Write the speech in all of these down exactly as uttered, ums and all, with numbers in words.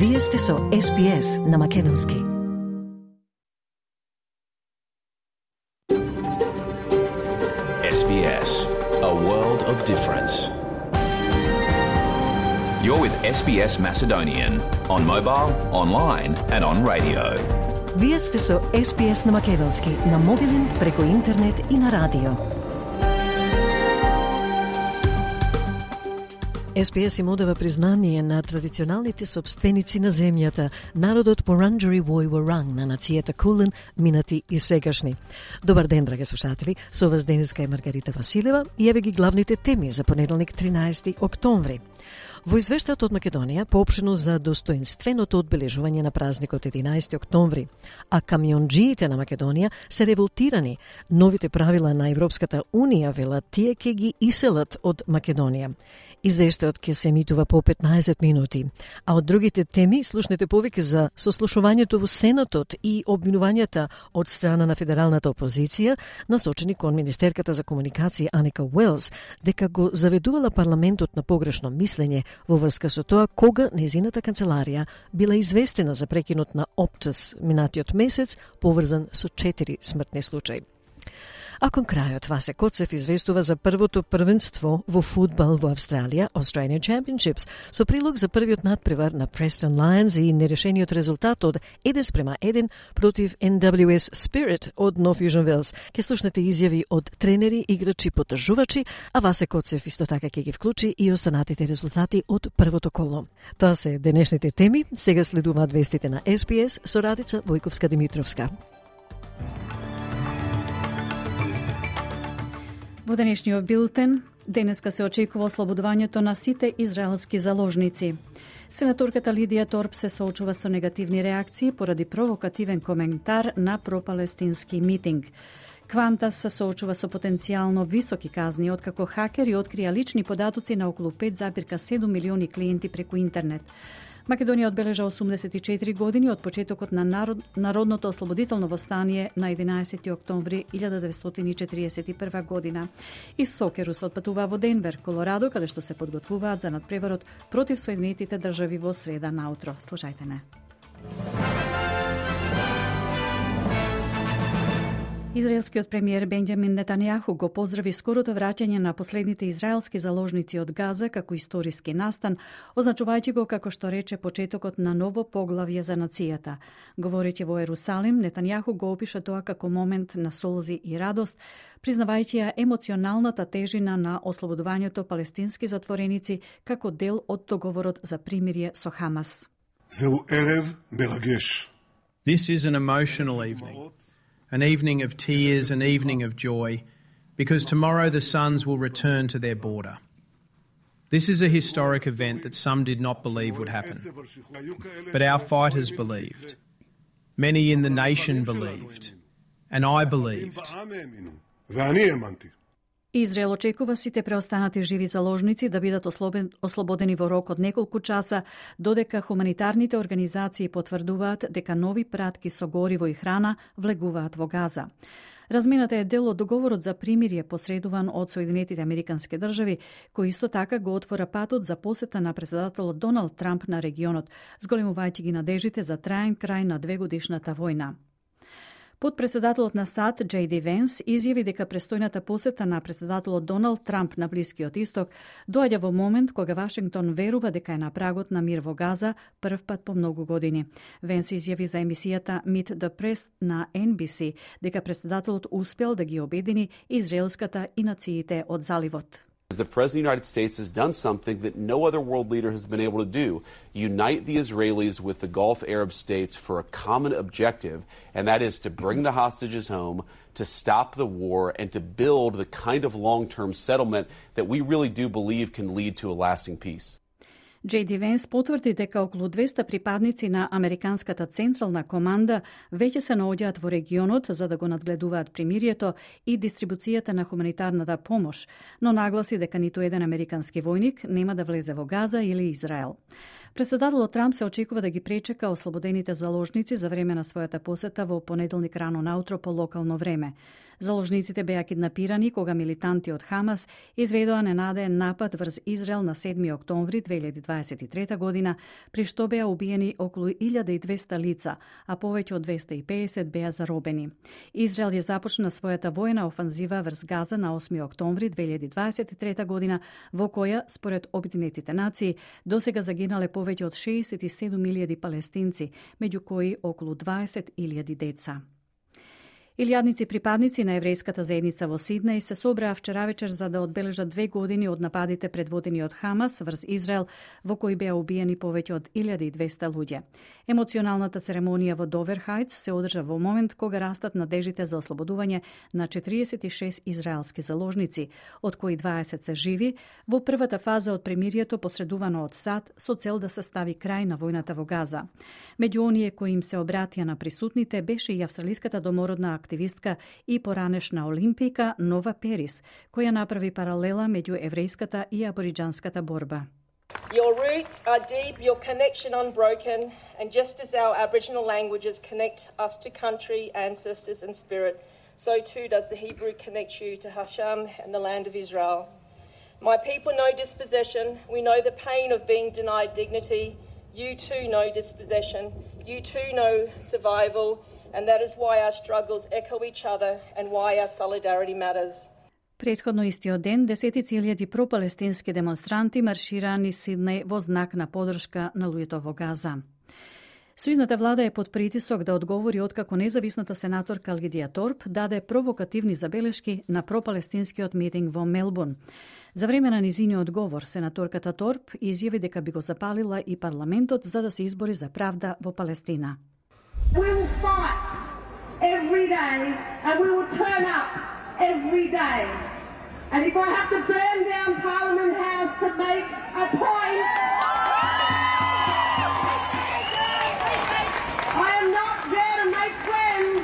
Вие сте со Ес Би Ес на Македонски. Ес Би Ес, a world of difference. You're with Ес Би Ес Macedonian on mobile, online and on radio. Вие сте со Ес Би Ес на Македонски, на мобилен, преку интернет и на радио. Ес Би Ес им одава признание на традиционалните собственици на земјата, народот Поранджери Вој-Воранг на нацијата Кулен, минати и сегашни. Добар ден, драги слушатели, со вас денеска е Маргарита Василева и еве ги главните теми за понеделник тринаесети октомври. Во извештајот од Македонија поопштено за достоинственото одбележување на празникот единаесети октомври, а камионџиите на Македонија се револтирани. Новите правила на Европската Унија велат тие ќе ги иселат од Македонија. Извештајот ќе се емитува по петнаесет минути, а од другите теми слушнете повеќе за сослушувањето во Сенатот и обвинувањата од страна на федералната опозиција, насочени кон Министерката за комуникација Аника Уелс, дека го заведувала парламентот на погрешно мислење во врска со тоа кога нејзината канцеларија била известена за прекинот на Оптас минатиот месец, поврзан со четири смртни случаи. А кон крајот Васе Коцев известува за првото првенство во фудбал во Австралија, Australian Championships, со прилог за првиот надпревар на Preston Lions и нерешениот резултат од еден спрема еден против Ен Дабљу Ес Spirit од Нов Јужен Велс. Ке слушнете изјави од тренери, играчи, поддржувачи, а Васе Коцев исто така ќе ги вклучи и останатите резултати од првото коло. Тоа се денешните теми, сега следуваат вестите на Ес Би Ес со Радица Војковска-Димитровска. Во денешниот билтен, денеска се очекува ослободувањето на сите израелски заложници. Сенаторката Лидија Торп се соочува со негативни реакции поради провокативен коментар на пропалестински митинг. Квантас се соочува со потенцијално високи казни, откако хакери открија лични податоци на околу пет запирка седум милиони клиенти преку интернет. Македонија одбележа осумдесет и четири години од почетокот на народ, Народното ослободително востание на единаесети октомври илјада деветстотини и четириесет и прва година. И Сокерус отпатува во Денвер, Колорадо, каде што се подготвуваат за надпреварот против Соединетите држави во среда наутро. Слушајте не. Израелскиот премиер Бенџамин Нетањаху го поздрави скорото враќање на последните израелски заложници од Газа како историски настан, означувајќи го, како што рече, почетокот на ново поглавје за нацијата. Говорејќи во Ерусалим, Нетањаху го опиша тоа како момент на солзи и радост, признавајќи ја емоционалната тежина на ослободувањето палестински затвореници како дел од договорот за примирие со Хамас. This is an emotional evening. An evening of tears, an evening of joy, because tomorrow the sons will return to their border. This is a historic event that some did not believe would happen, but our fighters believed. Many in the nation believed, and I believed. Израел очекува сите преостанати живи заложници да бидат ослободени во рок од неколку часа, додека хуманитарните организации потврдуваат дека нови пратки со гориво и храна влегуваат во Газа. Размената е дел од договорот за примирие посредуван од Соединетите Американски држави, кој исто така го отвора патот за посета на претседателот Доналд Трамп на регионот, зголемувајќи ги надежите за траен крај на двегодишната војна. Подпредседателот на САД, Джей Ди Венс, изјави дека престојната посета на председателот Доналд Трамп на Блискиот Исток доаѓа во момент кога Вашингтон верува дека е на прагот на мир во Газа прв пат по многу години. Венс изјави за емисијата Meet the Press на Ен Би Си дека председателот успел да ги обедини израелската и нациите од заливот. The President of the United States has done something that no other world leader has been able to do, unite the Israelis with the Gulf Arab states for a common objective, and that is to bring the hostages home, to stop the war, and to build the kind of long-term settlement that we really do believe can lead to a lasting peace. Джей Ди Венс потврди дека околу двеста припадници на Американската централна команда веќе се наоѓаат во регионот за да го надгледуваат примирието и дистрибуцијата на хуманитарната помош, но нагласи дека ниту еден американски војник нема да влезе во Газа или Израел. Председателот Трамп се очекува да ги пречека ослободените заложници за време на својата посета во понеделник рано наутро по локално време. Заложниците беа киднапирани кога милитанти од Хамас изведоа ненадеен напад врз Израел на седми октомври две илјади дваесет и трета година, при што беа убиени околу илјада и двесте лица, а повеќе од двесте и педесет беа заробени. Израел ја започна својата војна офанзива врз Газа на осми октомври две илјади дваесет и трета година, во која, според Обединетите нации, досега загинале повеќе од шеесет и седум илјади палестинци, меѓу кои околу дваесет илјади деца. Илјадници припадници на еврејската заедница во Сиднеј се собраа вчера вечер за да одбележат две години од нападите предводени од Хамас врз Израел, во кои беа убиени повеќе од илјада и двесте луѓе. Емоционалната церемонија во Довер Хајтс се одржа во момент кога растат надежите за ослободување на четириесет и шест израелски заложници, од кои дваесет се живи, во првата фаза од премирието посредувано од САД со цел да се стави крај на војната во Газа. Меѓу оние кои им се обратија на присутните беше и австралиската домородна активистка и поранешна олимпика Нова Перис, која направи паралела меѓу еврејската и абориџанската борба. Your roots are deep, your connection unbroken, and just as our Aboriginal languages connect us to country, ancestors and spirit, so too does the Hebrew connect you to Hashem and the land of Israel. My people know dispossession. We know the pain of being denied dignity. You too know dispossession. You too know survival. And that is why our struggles echo each other and why our solidarity matters. Претходно истиот ден, десетици илјади пропалестински демонстранти маршираа низ Сиднеј во знак на поддршка на луѓето во Газа. Сојузната влада е под притисок да одговори откако независната сенаторка Лидија Торп даде провокативни забелешки на пропалестинскиот митинг во Мелбурн. За време на низиниот говор, сенаторката Торп изјави дека би го запалила и парламентот за да се избори за правда во Палестина. We will fight every day and we will turn up every day. And if I have to burn down Parliament House to make a point, I am not there to make friends.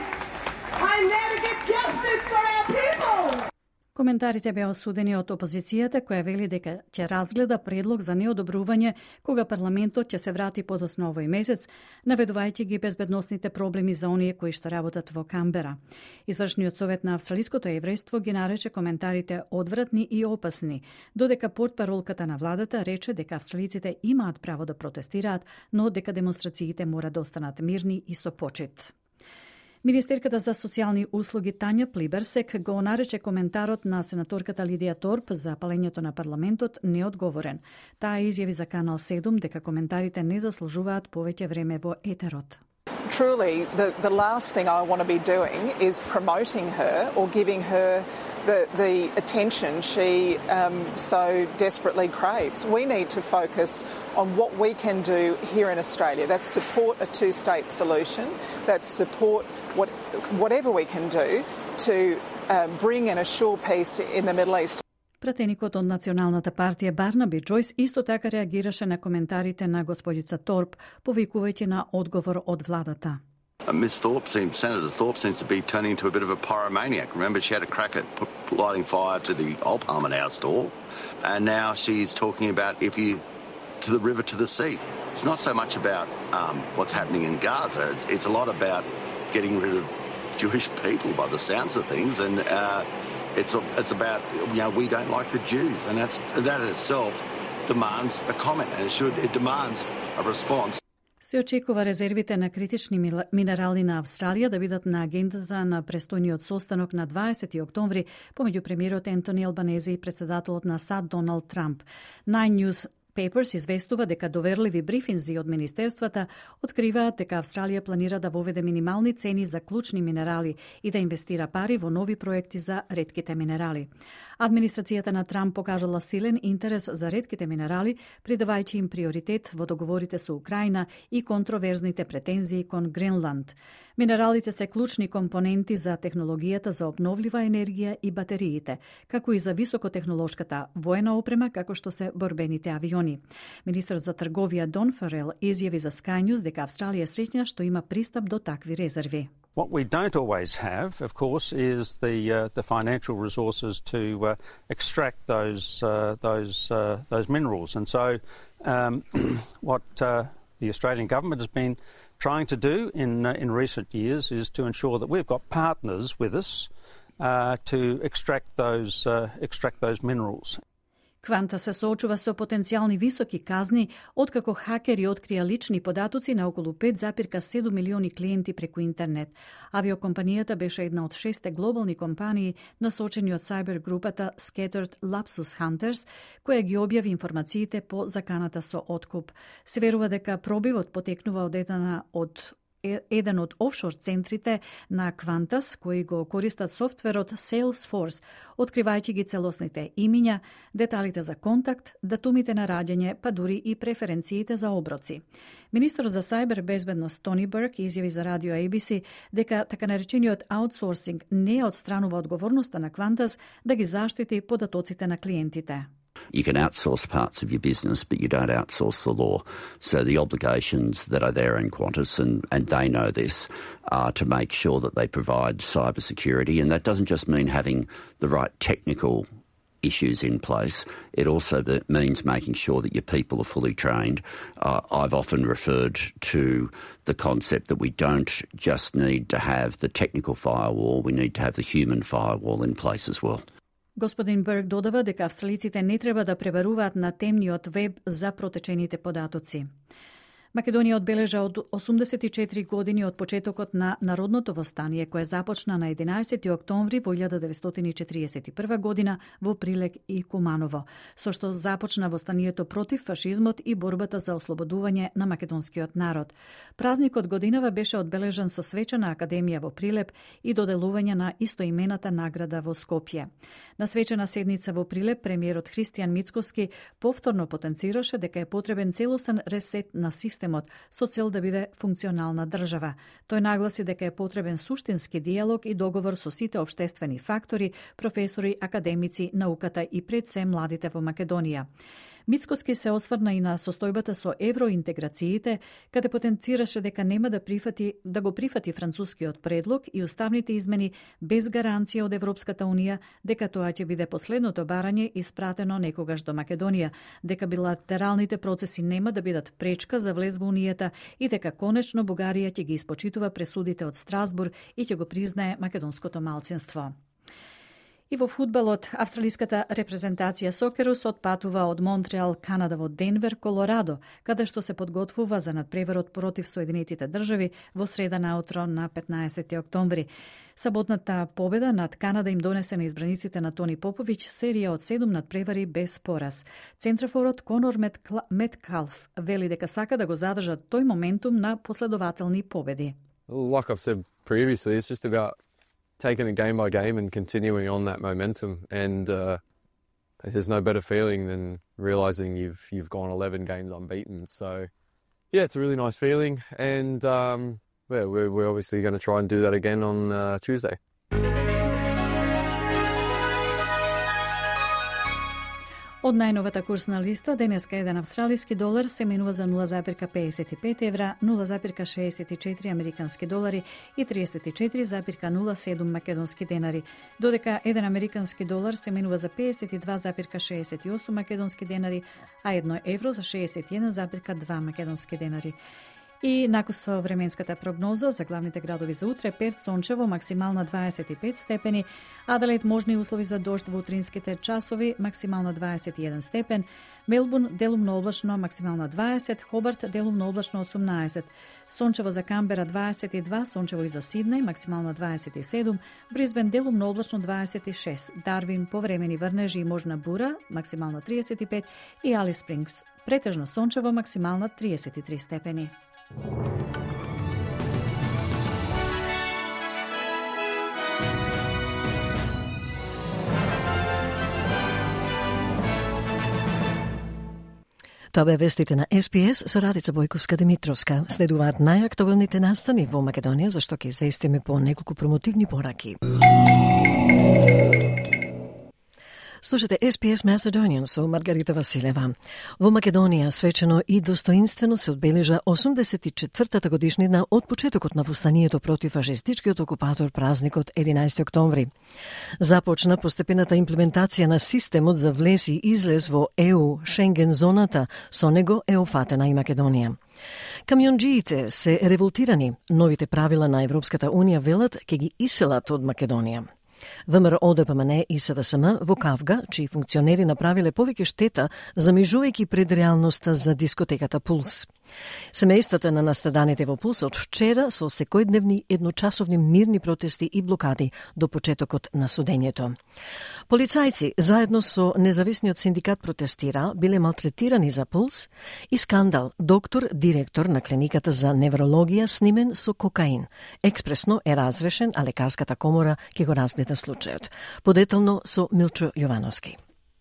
I am there to get justice for our people. Коментарите беа осудени од опозицијата, која вели дека ќе разгледа предлог за неодобрување кога парламентот ќе се врати подоцна овој месец, наведувајќи ги безбедносните проблеми за оние кои што работат во Камбера. Извршниот совет на австралиското еврејство ги нарече коментарите одвратни и опасни, додека портпаролката на владата рече дека австралиците имаат право да протестираат, но дека демонстрациите мора да останат мирни и со почит. Министерката за социјални услуги Тања Плиберсек го нарече коментарот на сенаторката Лидија Торп за палењето на парламентот неодговорен. Таа изјави за Канал седум дека коментарите не заслужуваат повеќе време во етерот. Truly, the, the last thing I want to be doing is promoting her or giving her the, the attention she um, so desperately craves. We need to focus on what we can do here in Australia. That's support a two-state solution. That's support what, whatever we can do to uh, bring and assure peace in the Middle East. Пратеникот од Националната партија Барнаби Џојс исто така реагираше на коментарите на господица Торп, повикувајќи на одговор од владата. Miss Thorpe seems, Senator Thorpe seems to be turning into a bit of a pyromaniac. Remember, she had a crack at lighting fire to the old Parliament House door, and now she's talking about if you to the river to the sea. It's not so much about um, what's happening in Gaza. It's, it's a lot about getting rid of Jewish people, by the sounds of things, and uh, it's it's about you know we don't like the Jews, and that's that in itself demands a comment, and it should it demands a response. Се очекува резервите на критични минерали на Австралија да бидат на агендата на престојниот состанок на дваесети октомври помеѓу премиерот Ентони Албанези и председателот на САД Доналд Трамп. Nine News Papers известува дека доверливи брифинзи од министерствата откриваат дека Австралија планира да воведе минимални цени за клучни минерали и да инвестира пари во нови проекти за ретките минерали. Администрацијата на Трамп покажала силен интерес за ретките минерали, придавајќи им приоритет во договорите со Украина и контроверзните претензии кон Гренланд. Минералите се клучни компоненти за технологијата за обновлива енергија и батериите, како и за високотехнолошката воена опрема, како што се борбените авиони. Министерот за трговија Дон Фарел изјави за Sky News дека Австралија е среќна што има пристап до такви резерви. What we don't always have, of course, is the uh, the financial resources to uh, extract those uh, those uh, those minerals. And so, um, what uh, the Australian government has been trying to do in uh, in recent years is to ensure that we've got partners with us uh, to extract those uh, extract those minerals. Кванта се соочува со потенцијални високи казни откако хакери открија лични податоци на околу пет зарез седум милиони клиенти преку интернет. Авиокомпанијата беше една од шесте глобални компании насочени од сајбер групата Scattered Lapsus Hunters, која ги објави информациите по заканата со откуп. Се верува дека пробивот потекнува од една од еден од офшор центрите на Qantas, кои го користат софтверот Salesforce, откривајќи ги целосните имиња, деталите за контакт, датумите на раѓање, па дури и преференциите за оброци. Министерот за сајбер безбедност Тони Берк изјави за радио A B C дека така наречениот аутсорсинг не отстранува одговорноста на Qantas да ги заштити податоците на клиентите. You can outsource parts of your business, but you don't outsource the law. So the obligations that are there in Qantas, and, and they know this, are to make sure that they provide cyber security. And that doesn't just mean having the right technical issues in place. It also means making sure that your people are fully trained. Uh, I've often referred to the concept that we don't just need to have the technical firewall, we need to have the human firewall in place as well. Господин Берг додава дека австралиците не треба да пребаруваат на темниот веб за протечените податоци. Македонија одбележа од осумдесет и четири години од почетокот на народното востание, кое започна на единаесети октомври во илјада деветстотини четириесет и прва година во Прилек и Куманово, со што започна востанието против фашизмот и борбата за ослободување на македонскиот народ. Празникот годинава беше одбележан со свечена академија во Прилеп и доделување на истоимената награда во Скопје. На свечена седница во Прилеп премиерот Христијан Мицкоски повторно потенцираше дека е потребен целосен ресет на системот со цел да биде функционална држава. Тој нагласи дека е потребен суштински диалог и договор со сите општествени фактори, професори, академици, науката и пред се младите во Македонија. Мицкоски се осврна и на состојбата со евроинтеграциите, каде потенцираше дека нема да прифати да го прифати францускиот предлог и уставните измени без гаранција од Европската унија дека тоа ќе биде последното барање испратено некогаш до Македонија, дека билатералните процеси нема да бидат пречка за влез во унијата и дека конечно Бугарија ќе ги испочитува пресудите од Страсбург и ќе го признае македонското малцинство. И во фудбалот, австралиската репрезентација Сокерус отпатува од Монтреал, Канада во Денвер, Колорадо, каде што се подготвува за надпреворот против Соединетите држави во среда наутро на петнаесети октомври. Саботната победа над Канада им донесе на избраниците на Тони Поповиќ серија од седум надпревари без пораз. Центрафорот Конор Меткалф вели дека сака да го задржат тој моментум на последователни победи. Like I've said previously, it's just about taking it game by game and continuing on that momentum, and uh, there's no better feeling than realising you've you've gone eleven games unbeaten. So, yeah, it's a really nice feeling, and um, yeah, we're we're obviously going to try and do that again on uh, Tuesday. Од најновата курсна листа, денеска еден австралиски долар се менува за нула зарез пеесет и пет евра, нула зарез шеесет и четири американски долари и триесет и четири зарез нула седум македонски денари, додека еден американски долар се менува за пеесет и два зарез шеесет и осум македонски денари, а едно евро за шеесет и еден зарез два македонски денари. И накус со временската прогноза за главните градови за утре: Перт сончево, максимална дваесет и пет степени, Аделаид можни услови за дожд во утринските часови, максимална дваесет и еден степен, Мелбурн делумно облачно, максимална дваесет, Хобарт делумно облачно осумнаесет, сончево за Камбера дваесет и два, сончево и за Сиднеј, максимална дваесет и седум, Брисбен делумно облачно дваесет и шест, Дарвин повремени врнежи и можна бура, максимална триесет и пет и Алис Спрингс претежно сончево, максимална триесет и три степени. Тоа бе вестите на Ес Би Ес со Радица Бојковска-Димитровска. Следуваат најактуелните настани во Македонија, за што ќе известиме по неколку промотивни пораки. Слушате Ес Пи Ес Macedonian со Маргарита Василева. Во Македонија свечено и достоинствено се одбележа осумдесет и четвртата годишнина од почетокот на востанието против фашистичкиот окупатор празникот единаесети октомври. Започна постепената имплементација на системот за влез и излез во Е У Шенген зоната, со него е опфатена и Македонија. Камионџиите се револтирани, новите правила на Европската Унија велат ке ги иселат од Македонија. ВМРО Д П М Н и С Д С М во Кавга, чии функционери направиле повеќе штета, замижувајќи пред реалноста за дискотеката Пулс. Семејствата на настраданите во Пулс од вчера со секојдневни едночасовни мирни протести и блокади до почетокот на судењето. Полицајци заедно со независниот синдикат протестира, биле малтретирани за Пулс и скандал. Доктор, директор на клиниката за неврологија снимен со кокаин. Експресно е разрешен, а лекарската комора ќе го разгледа случајот. Подетално со Милчо Јовановски.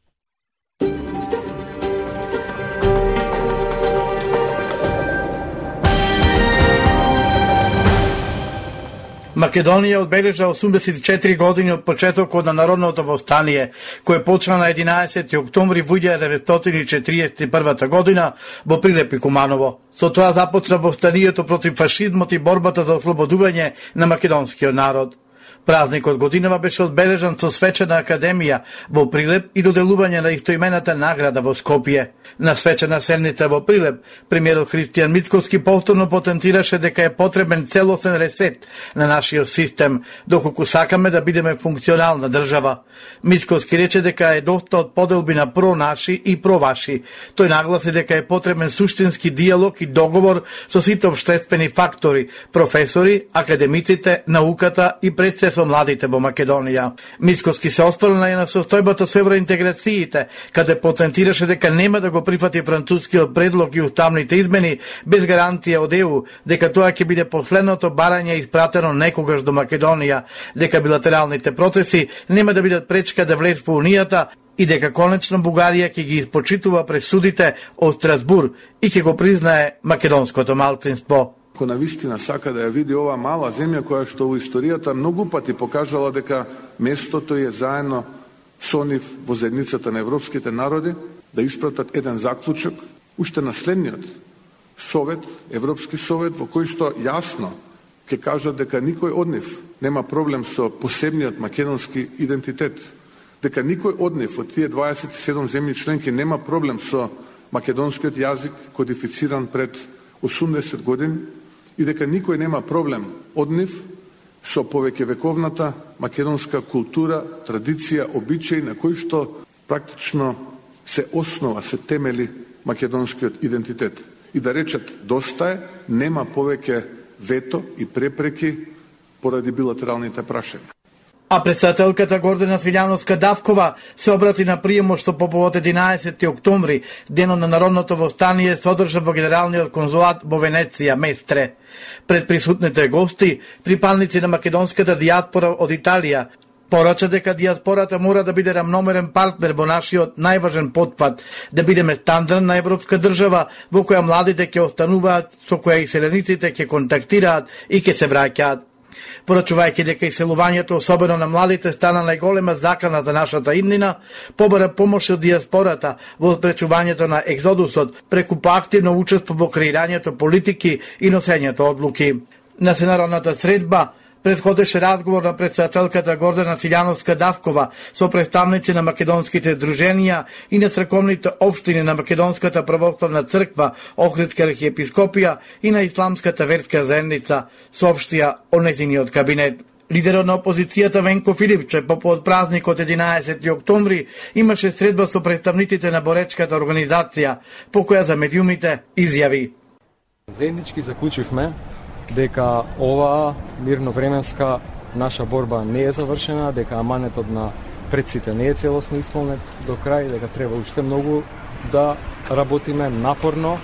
Македонија одбележа осумдесет и четири години од почетокот на народното востание, кое почна на единаесети октомври во илјада деветстотини четиридесет и прва година во Прилеп и Куманово. Со тоа започна востанието против фашизмот и борбата за ослободување на македонскиот народ. Празникот годинава беше одбележан со свечена академија во Прилеп и доделување на истоимената награда во Скопје. На свечена седница во Прилеп, премиерот Христијан Мицкоски повторно потенцираше дека е потребен целосен ресет на нашиот систем, доколку сакаме да бидеме функционална држава. Мицкоски рече дека е доста од поделби на про-наши и про-ваши. Тој нагласи дека е потребен суштински диалог и договор со сите општествени фактори, професори, академиците, науката и пред се со младите во Македонија. Мицкоски се оспорна и на состојбата со евроинтеграциите, каде потенцираше дека нема да го прифати францускиот предлог и уставните измени без гарантија од Е У, дека тоа ќе биде последното барање испратено некогаш до Македонија, дека билатералните процеси нема да бидат пречка да влез во Унијата и дека конечно Бугарија ќе ги испочитува пресудите од Страсбур и ќе го признае македонското малцинство. Ако навистина сака да ја види ова мала земја која што во историјата многу пати покажала дека местото е заедно со нив во заедницата на европските народи, да испратат еден заклучок, уште наследниот совет, Европски совет, во кој што јасно ќе кажат дека никој од нив нема проблем со посебниот македонски идентитет, дека никој од нив од тие дваесет и седум земји членки нема проблем со македонскиот јазик кодифициран пред осумдесет години и дека никој нема проблем од нив со повеќе вековната македонска култура, традиција, обичаи на кои што практично се основа, се темели македонскиот идентитет. И да речат доста е, нема повеќе вето и препреки поради билатералните прашања. А председателката Гордана Свилјановска-Давкова се обрати на приемот што по повод единаесети октомври, денот на народното востание, се одржа во Генералниот конзулат во Венеција, Местре. Пред присутните гости, припалници на македонската дијаспора од Италија, порача дека дијаспората мора да биде рамномерен партнер во нашиот најважен потпат, да бидеме стандардна европска држава во која младите ќе остануваат, со која иселениците ќе контактираат и ќе се враќаат. Порачувајќи дека иселувањето, особено на младите, стана најголема закана за нашата иднина, побара помош од дијаспората во спречувањето на екзодусот преку поактивно учество во креирањето политики и носењето одлуки. На сенародната средба предходеше разговор на председателката Гордана Свилјановска-Давкова со представници на македонските здруженија и на црковните општини на Македонската православна црква, Охридска архиепископија и на Исламската верска заедница, соопштија о нејзиниот кабинет. Лидерот на опозицијата Венко Филипче по повод празникот единаесети октомври имаше средба со представниците на боречката организација, по која за медиумите изјави: Заеднички заклучивме дека оваа мирновременска наша борба не е завршена, дека аманетот на предците не е целосно исполнет до крај, дека треба уште многу да работиме напорно,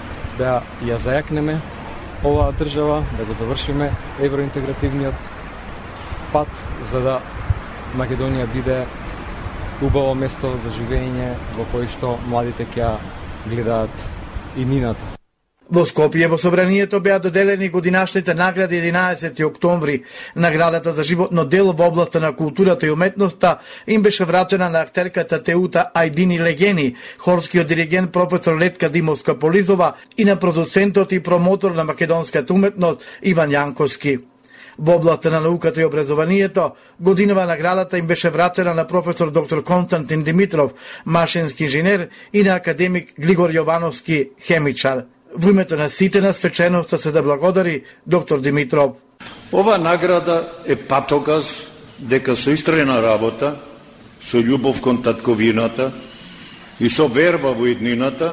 да ја зајакнеме оваа држава, да го завршиме евроинтегративниот пат, за да Македонија биде убаво место за живење во кој што младите ќе гледаат и нината. Во Скопје во собранието беа доделени годинашните награди единаесети октомври. Наградата за животно дело во областа на културата и уметноста им беше вратена на актерката Теута Ајдини Легени, хорскиот диригент професор Летка Димовска-Полизова и на продуцентот и промотор на македонската уметност Иван Јанковски. Во областа на науката и образованието, годинава наградата им беше вратена на професор доктор Константин Димитров, машински инженер, и на академик Глигор Јовановски, хемичар. Во името на сите на свеченоста се да благодари доктор Димитров. Ова награда е патоказ дека со истрена работа, со љубов кон татковината и со верба во иднината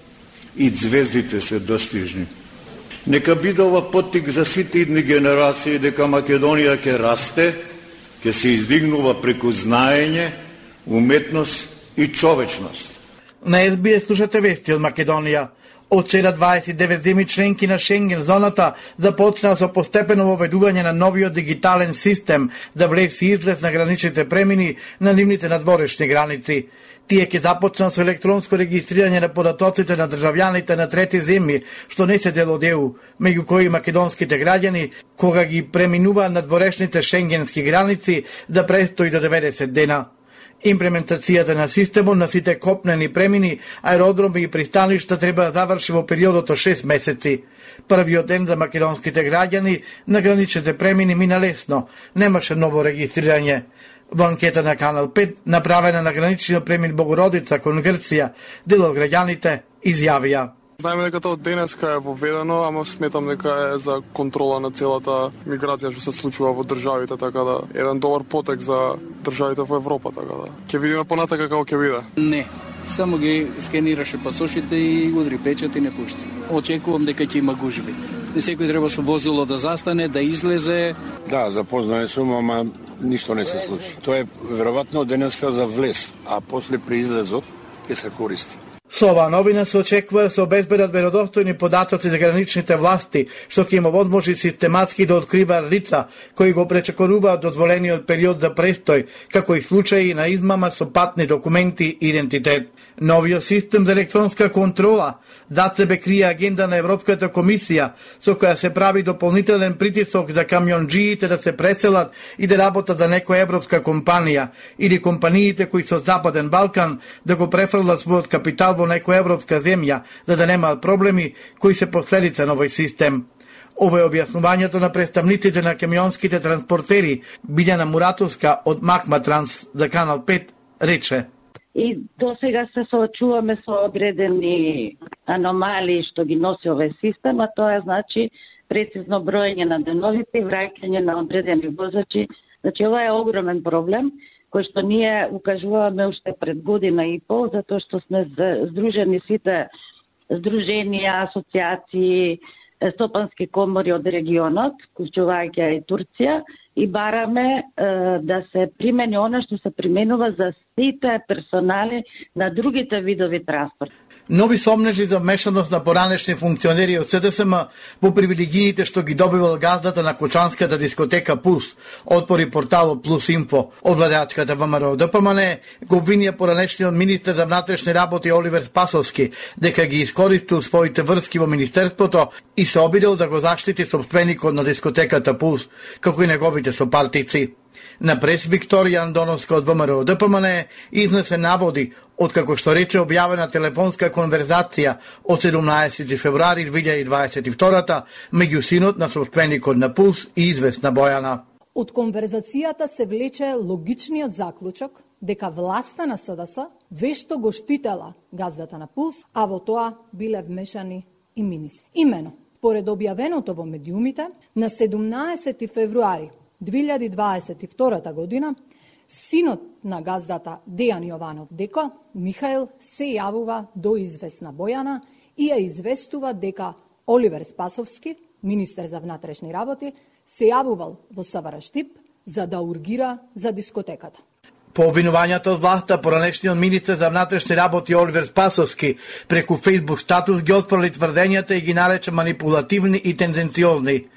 и звездите се достижни. Нека биде ова поттик за сите идни генерации дека Македонија ќе расте, ќе се издигнува преку знаење, уметност и човечност. На Ес Би Ес слушате вести од Македонија. Од вчера дваесет и девет земји членки на Шенген зоната започнаа со постепено воведување на новиот дигитален систем за влез и излез на граничните премини на нивните надворешни граници. Тие ќе започнат со електронско регистрирање на податоците на државјаните на трети земји, што не се дел од Е У, меѓу кои македонските граѓани, кога ги преминуваат надворешните шенгенски граници, да престои до деветдесет дена. Имплементацијата на системот на сите копнени премини, аеродроми и пристаништа треба да заврши во периодот од шест месеци. Првиот ден за македонските граѓани на граничните премини мина лесно, немаше ново регистрирање. Во анкета на Канал пет, направена на граничниот премин Богородица кон Грција, дел од граѓаните изјавија: Знаеме дека тоа денеска е воведено, ама сметам дека е за контрола на целата миграција што се случува во државите, така да еден добар потек за државите во Европа, така да. Ќе видиме понатака како ќе биде. Не, само ги скенираше пасошите и удри печат и не пушти. Очекувам дека ќе има гужби. Не секој треба со возило да застане, да излезе. Да, запознаен сум, ама ништо не се случи. Тоа е веројатно денеска за влез, а после при излезот ќе се користи. Со оваа новина се очекува да се обезбедат веродостојни податоци за граничните власти, што ќе има возможност систематски да откриваат лица кои го пречекоруваат дозволениот период за престој, како и случаи на измама со патни документи и идентитет. Новиот систем за електронска контрола за себе крие агенда на Европската комисија, со која се прави дополнителен притисок за камионџиите да се преселат и да работат за некоја европска компанија, или компаниите кои со Западен Балкан да го префрлат својот капитал во некоја европска земја, за да немаат проблеми кои се последица на овој систем. Ова е објаснувањето на представниците на камионските транспортери. Билјана Муратовска од Макма Транс за Канал пет рече: И до сега се соочуваме со одредени аномалии што ги носи овој систем, а тоа значи прецизно броење на деновите и враќање на одредени возачи. Значи ова е огромен проблем кој што ние укажуваме уште пред година и пол, затоа што сме здружени сите здруженија, асоциации, стопански комори од регионот, вклучувајќи и Турција, и бараме е, да се примени она што се применува за сите персонали на другите видови транспорт. Нови сомнежи за вмешаност на поранешни функционери од Се Де Ес Ем во привилегиите што ги добивал газдата на кочанската дискотека Пулс, отпори порталот Плюс Инфо. Од владеачката Вэ Ем Р О Д П М Н го обвинија поранешниот министер за внатрешни работи Оливер Спасовски дека ги искористил своите врски во министерството и се обидел да го заштити собственикот на дискотеката Пулс, како и неговите сопартици. На прес Викторија Андоновска од Вэ Ем Р О Д П М Н изнесе наводи откако што рече објавена телефонска конверзација од седумнаесети февруари две илјади дваесет и втора меѓу синот на собственикот на Пулс и известна Бојана. Од конверзацијата се влече логичниот заклучок дека власта на Се Де Ес вешто го штитела газдата на Пулс, а во тоа биле вмешани и министри. Имено, според објавеното во медиумите, на седумнаесети февруари две илјади дваесет и втора година, синот на газдата Дејан Јованов Деко, Михаил, се јавува до известна Бојана и ја известува дека Оливер Спасовски, министер за внатрешни работи, се јавувал во С В Р Штип за да ургира за дискотеката. По обвинувањата од власта, поранешниот министер за внатрешни работи Оливер Спасовски преку Facebook статус ги оспорили тврдењата и ги нарече манипулативни и тенденциозни.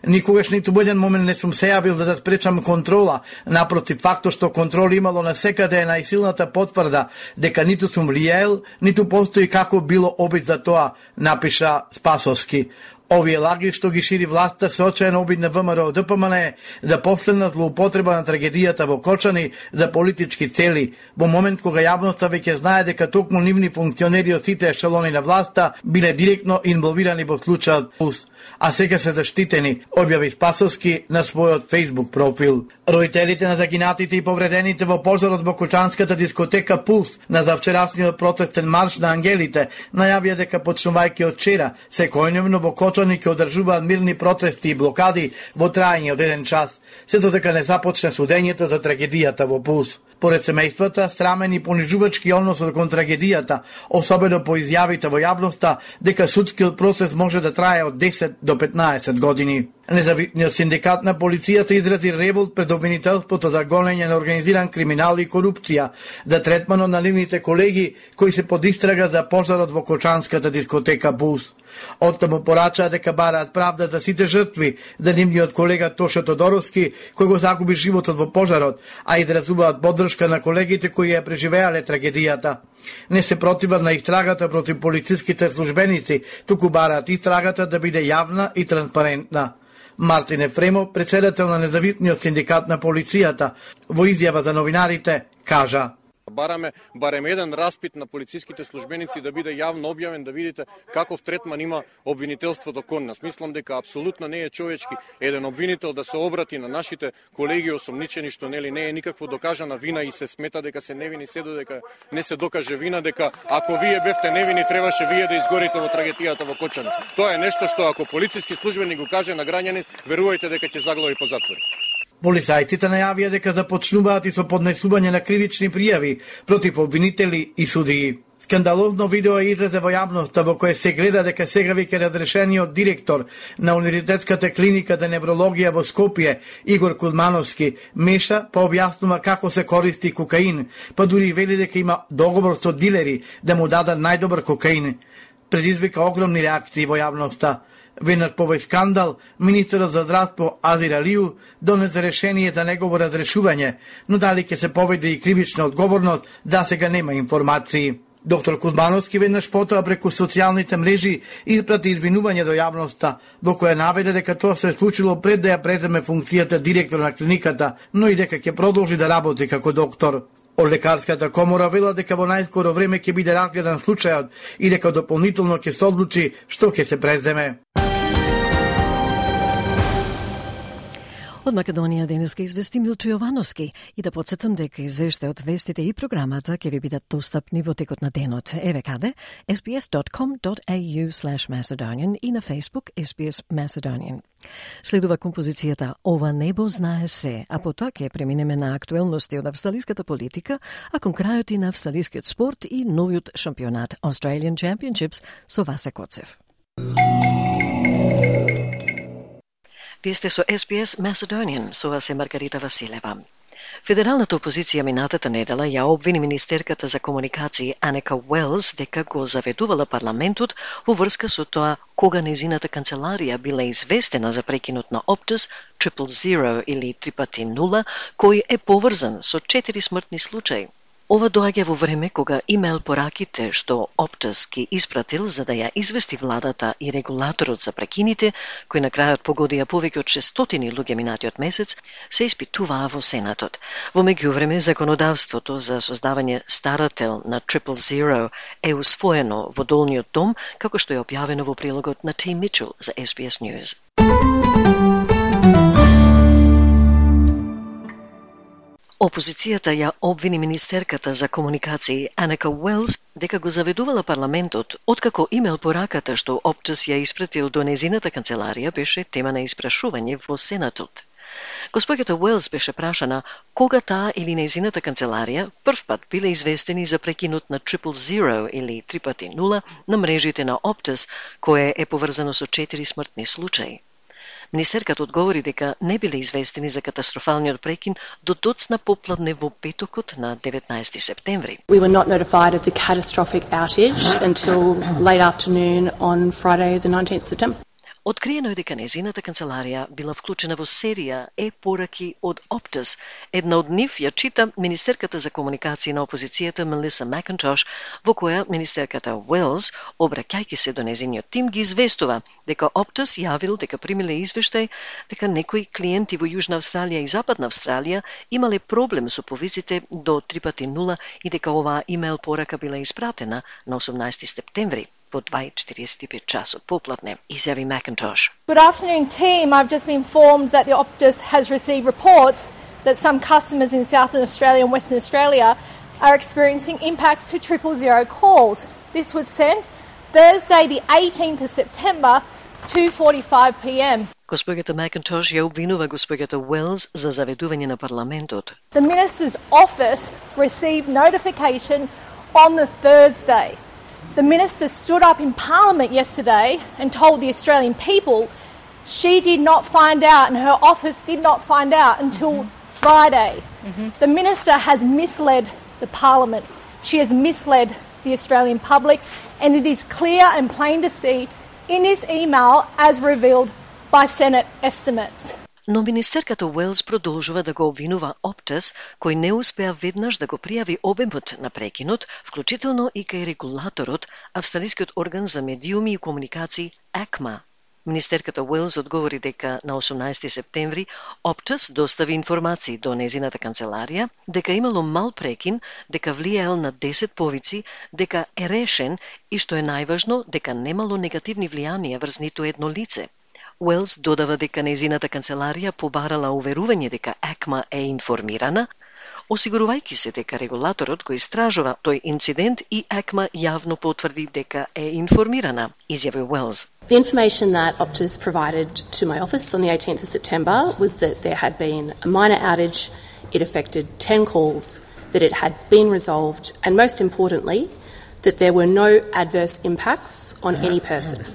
Никогаш ниту еден момент не сум се јавил за да спречам контрола. Напротив, фактот што контрола имало насекаде е најсилната потврда дека ниту сум влијаел, ниту постои како било обид за тоа, напиша Спасовски. Овие лаги што ги шири власта се очаен обид на ВМРО Д П М Н е за последна злоупотреба на трагедијата во Кочани за политички цели, во момент кога јавноста веќе знае дека токму нивни функционери од сите ешелони на власта биле директно инволвирани во случајот Пулс, а сега се заштитени, објави Спасовски на својот Facebook профил. Родителите на загинатите и повредените во пожарот во Кочанската дискотека Пулс на завчерашниот протестен марш на ангелите најавија дека почнувајќи од вчера секојдневно во Кочани ќе одржуваат мирни протести и блокади во траење од еден час, се додека не започне судењето за трагедијата во Пулс. Поред семејствата, срамен и понижувачки односот кон трагедијата, особено по изјавите во јавноста дека судскиот процес може да трае од десет до петнаесет години. Независниот синдикат на полицијата изрази револт пред обвинителството за гонење на организиран криминал и корупција, за третманот на нивните колеги кои се под истрага за пожарот во Кочанската дискотека Пулс. Оттаму порачаа дека бараат правда за сите жртви, за нивниот колега Тошо Тодоровски, кој го загуби животот во пожарот, а изразуваат поддршка на колегите кои ја преживеале трагедијата. Не се противат на истрагата против полициските службеници, туку бараат истрагата да биде јавна и транспарентна. Мартин Ефремов, председател на Независниот синдикат на полицијата, во изјава за новинарите, кажа: Бараме барем еден распит на полициските службеници да биде јавно објавен, да видите каков третман има обвинителството кон нас. Мислам дека апсолутно не е човечки еден обвинител да се обрати на нашите колеги осомничени што нели не е никакво докажана вина и се смета дека се невини, се додека не се докаже вина, дека ако вие бевте невини требаше вие да изгорите во трагедијата во Кочани. Тоа е нешто што ако полициски службеник го каже на граѓанин, верувајте дека ќе заглави по затвори. Полицајците најавија дека започнуваат и со поднесување на кривични пријави против обвинители и судии. Скандалозно видео е излезе во јавноста во кое се гледа дека сега веќе разрешениот директор на Универзитетската клиника за неврологија во Скопје, Игор Кузмановски, меша па објаснува како се користи кокаин, па дури вели дека има договор со дилери да му дадат најдобар кокаин. Предизвика огромни реакции во јавноста. Веднаш по овој скандал, министерот за здравство Азир Алију донесе решение за негово разрешување, но дали ќе се поведе и кривична одговорност, да сега нема информации. Доктор Кузмановски веднаш потоа преку социјалните мрежи испрати извинување до јавноста, во која наведе дека тоа се случило пред да ја преземе функцијата директор на клиниката, но и дека ќе продолжи да работи како доктор. Од лекарската комора вела дека во најскоро време ќе биде разгледан случајот и дека дополнително ќе се одлучи што ќе се преземе. Од Македонија денеска извести Милчо Јовановски и да подсетам дека извештајот, вестите и програмата ќе ви бидат достапни во текот на денот. Еве каде ес би ес точка ком точка ей ю слеш Macedonian и на Facebook ес би ес Macedonian. Следува композицијата Ова небо знае се, а потоа ќе преминеме на актуелности од австралиската политика, а кон крајот и на австралискиот спорт и новиот шампионат Australian Championships со Васе Коцев. Вие сте со ес би ес Macedonian, со вас е Маргарита Василева. Федералната опозиција минатата недела ја обвини министерката за комуникации Анека Уелс дека го заведувала парламентот во врска со тоа кога незината канцеларија била известена за прекинот на Optus Triple Zero или три пати нула, кој е поврзан со четири смртни случаи. Ова доаѓа во време кога имейл пораките што Optus ги испратил за да ја извести владата и регулаторот за прекините, кои на крајот погодија повеќе од шестстотини луѓе минатиот месец, се испитуваа во Сенатот. Во меѓувреме, законодавството за создавање старател на Triple Zero е усвоено во долниот дом, како што е објавено во прилогот на Tim Mitchell за ес би ес News. Опозицијата ја обвини министерката за комуникации Анека Уелс дека го заведувала парламентот откако имейл пораката што Optus ја испратил до незината канцеларија беше тема на испрашување во Сенатот. Господјата Уелс беше прашана кога таа или незината канцеларија прв пат биле известени за прекинот на Triple Zero или три пати нула на мрежите на Optus, кое е поврзано со четири смртни случаи. Министерката одговори дека не биле известени за катастрофалниот прекин до доцна попладне во петокот на деветнаесети септември. We were not notified of the catastrophic outage until late afternoon on Friday the nineteenth of September. Откриено е дека незината канцеларија била вклучена во серија е-пораки од Optus. Една од нив ја чита министерката за комуникации на опозицијата Мелиса Макинтош, во која министерката Уелс, обраќајќи се до незиниот тим, ги известува дека Optus јавил дека примиле извештај дека некои клиенти во Јужна Австралија и Западна Австралија имале проблем со повиците до три пати нула и дека оваа имейл порака била испратена на осумнаесети септември во два и четиридесет и пет часот попладне, изјави Макинтош. Good afternoon, team. I've just been informed that the Optus has received reports that some customers in Southern Australia and Western Australia are experiencing impacts to triple zero calls. This was sent Thursday, the eighteenth of September, two forty-five p m Госпоѓата Макинтош ја обвинува госпоѓата Уелс за заведување на парламентот. The Minister's office received notification on the Thursday. The Minister stood up in Parliament yesterday and told the Australian people she did not find out and her office did not find out until mm-hmm. Friday. Mm-hmm. The Minister has misled the Parliament. She has misled the Australian public, and it is clear and plain to see in this email as revealed by Senate estimates. Но министерката Уелс продолжува да го обвинува Optus, кој не успеа веднаш да го пријави обемот на прекинот, вклучително и кај регулаторот, австралискиот орган за медиуми и комуникации А К М А. Министерката Уелс одговори дека на осумнаесети септември Optus достави информации до незината канцеларија, дека имало мал прекин, дека влијаел на десет повици, дека е решен и што е најважно, дека немало негативни влијанија врз ниту едно лице. Уелс додава дека незината канцеларија побарала уверување дека А К М А е информирана, осигурувајќи се дека регулаторот го истражува тој инцидент и А К М А јавно потврди дека е информирана, изјави Уелс. The information that Optus provided to my office on the eighteenth of September was that there had been a minor outage, it affected ten calls, that it had been resolved, and most importantly, that there were no adverse impacts on any person.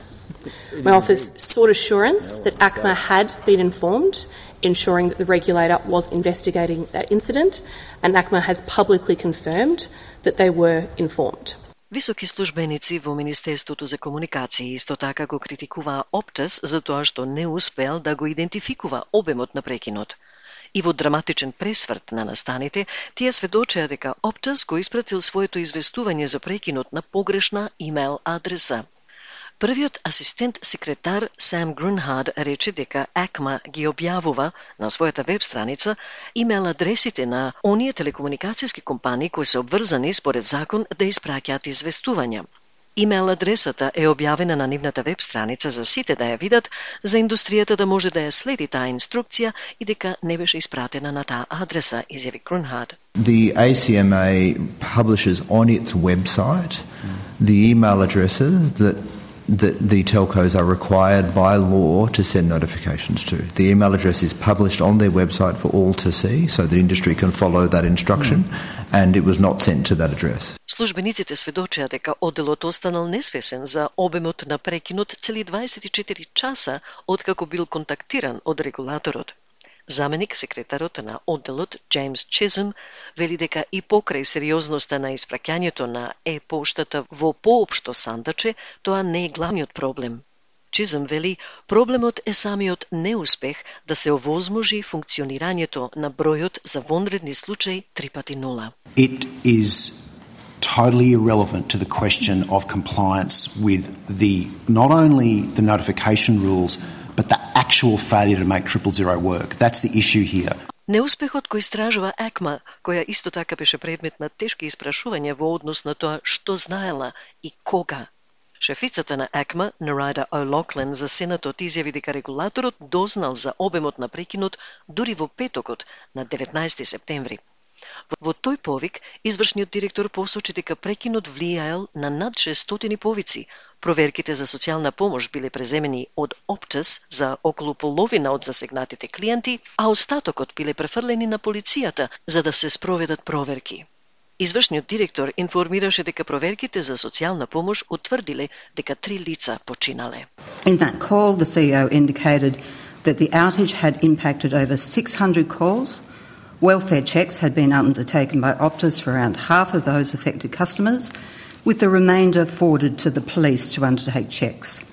My office sought assurance that A C M A had been informed, ensuring that the regulator was investigating that incident, and A C M A has publicly confirmed that they were informed. Високи службеници во Министерството за комуникации исто така го критикуваа Optus за тоа што не успеал да го идентификува обемот на прекинот. И во драматичен пресврт на настаните, тие сведочеа дека Optus го испратил своето известување за прекинот на погрешна имейл адреса. Првиот асистент секретар Сам Грунхард рече дека А К М А ги објавува на својата веб страница имейл адресите на оние телекомуникацијски компании кои се обврзани според закон да испраќаат известувања. Имейл адресата е објавена на нивната веб страница за сите да ја видат, за индустријата да може да ја следи таа инструкција и дека не беше испратена на таа адреса, изјави Грунхард. The A C M A publishes on its website the email addresses that that the telcos are required by law to send notifications to. The email address is published on their website for all to see so that industry can follow that instruction, mm. and it was not sent to that address. Службениците сведочеа дека одделот останал несвесен за обемот на прекинот цели дваесет и четири часа откако бил контактиран од регулаторот. Заменик секретарот на одделот Джеймс Чизм вели дека и покрај сериозноста на испраќањето на е-поштата во поопшто сандаче, тоа не е главниот проблем. Чизм вели, проблемот е самиот неуспех да се овозможи функционирањето на бројот за вонредни случаи три пати нула. It is totally irrelevant to the question of compliance with the not only the notification rules but the actual failure to make triple zero work. That's the issue here. Неуспехот кој истражува А К М А, која исто така беше предмет на тешки испрашувања во однос на тоа што знаела и кога. Шефицата на А К М А, Нарайда О'Локлин, за Сенатот изјави дека регулаторот дознал за обемот на прекинот дури во петокот на деветнаесети септември. Во тој повик, извршниот директор посочи дека прекинот влијаел на над шестстотини повици. Проверките за социјална помош биле преземени од Optus за околу половина од засегнатите клиенти, а остатокот биле префрлени на полицијата за да се спроведат проверки. Извршниот директор информираше дека проверките за социјална помош утврдиле дека три лица починале. In that call, the C E O indicated that the outage had impacted over six hundred calls. Welfare checks had been undertaken by Optus for around half of those affected customers, with the remainder forwarded to the police to undertake checks.